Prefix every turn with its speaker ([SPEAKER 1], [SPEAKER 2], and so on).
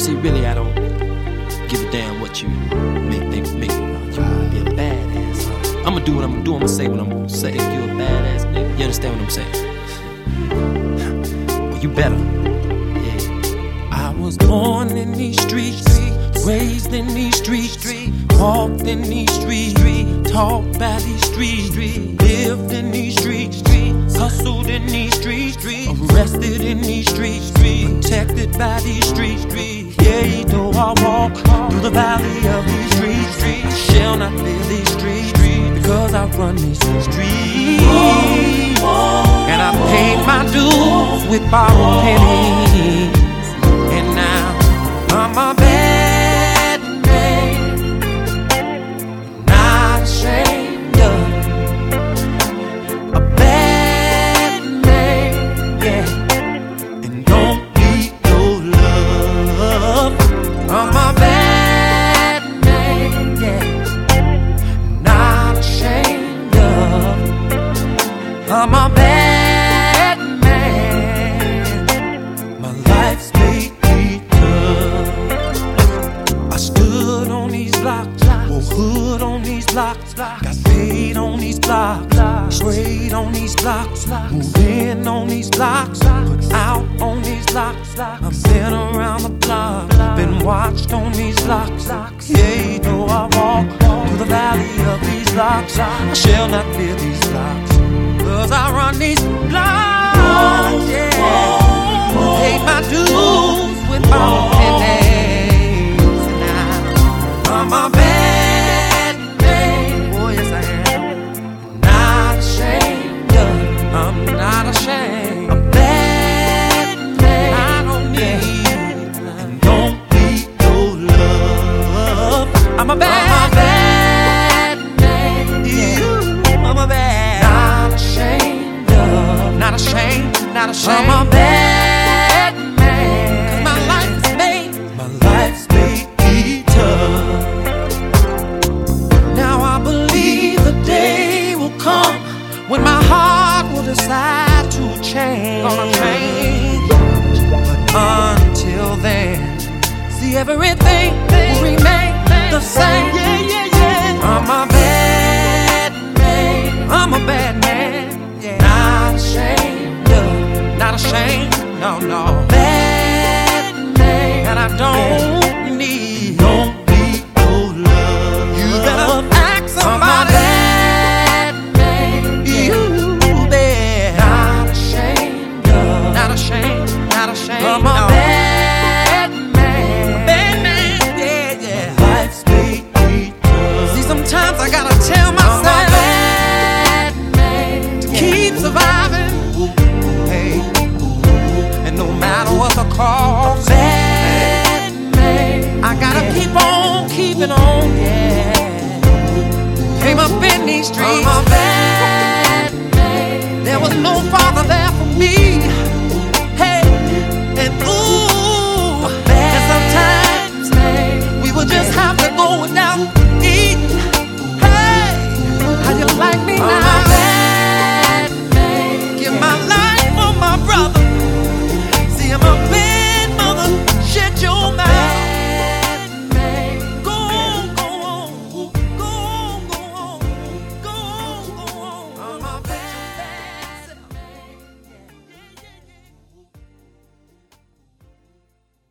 [SPEAKER 1] See, really, I don't give a damn what you may think. You might be a badass. I'ma do what I'ma do. I'ma say what I'm gonna say. If you a badass nigga, you understand what I'm saying? Well, you better. Yeah. I was born in these streets, raised in these streets, walked in these streets, taught by these streets, lived in these streets, hustled in these streets, arrested in these streets, protected by these streets. Yeah, though I walk through the valley of these streets, I shall not fear these streets, because I run these streets. And I paid my dues with borrowed pennies, and now I'm a bad man, not ashamed of a bad man, yeah. And don't need no love. I'm a bad man, yeah, not ashamed of. I'm a bad man. My life's made me tough. I stood on these blocks, wore hood on these blocks, got paid on these blocks, straight on these blocks, moved in on these blocks, put out on these blocks. I've been around the block, been watched on these blocks. Yeah, though I walk through the valley of these blocks, I shall not fear these blocks, 'cause I run these blocks, yeah. Paid my dues with my pennies, and now I'm a bad man. Oh yes I am. Not ashamed of. I'm not ashamed. A bad man. I don't need and don't need no love. I'm a bad man. I'm a bad. Not ashamed of. Not ashamed. Not ashamed. I'm a bad man. 'Cause my life's made me tough. Now I believe the day will come when my heart will decide to change. Gonna change. But until then, see, everything will remain the same. I'm a bad man. I'm a bad man. Not ashamed of. Not ashamed. No. Bad man. And I don't need no love. You better ask somebody. I'm a bad man. You better. Not ashamed of. Not ashamed. Not ashamed. I'm a bad man. Bad man. Yeah. Life's made me tough. See, sometimes I gotta tell myself I'm a bad man to keep surviving. Hey, and no matter what the cost, bad man, I gotta keep on keeping on. Yeah, came up in these streets.